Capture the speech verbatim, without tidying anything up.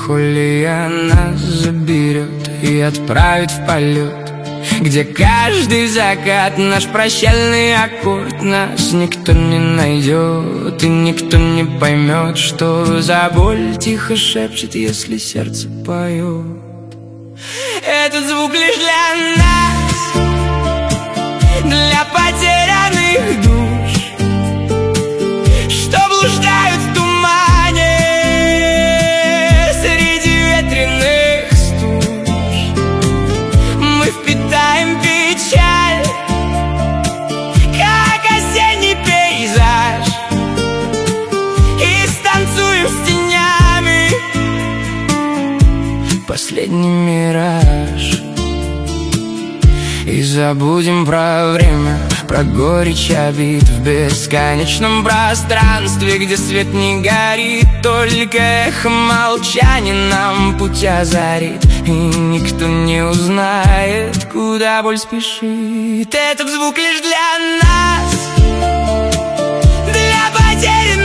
меланхолия нас заберет и отправит в полет, где каждый закат наш прощальный аккорд. Нас никто не найдет и никто не поймет, что за боль тихо шепчет, если сердце поет. Этот звук лишь для нас, для потерянных душ, что блуждают в тумане среди ветреных стуж. Мы впитаем печаль, как осенний пейзаж, и станцуем с тенями последний мираж. И забудем про время, про горечь обид в бесконечном пространстве, где свет не горит, только эхо молчания нам путь озарит, и никто не узнает, куда боль спешит. Этот звук лишь для нас, для потерянных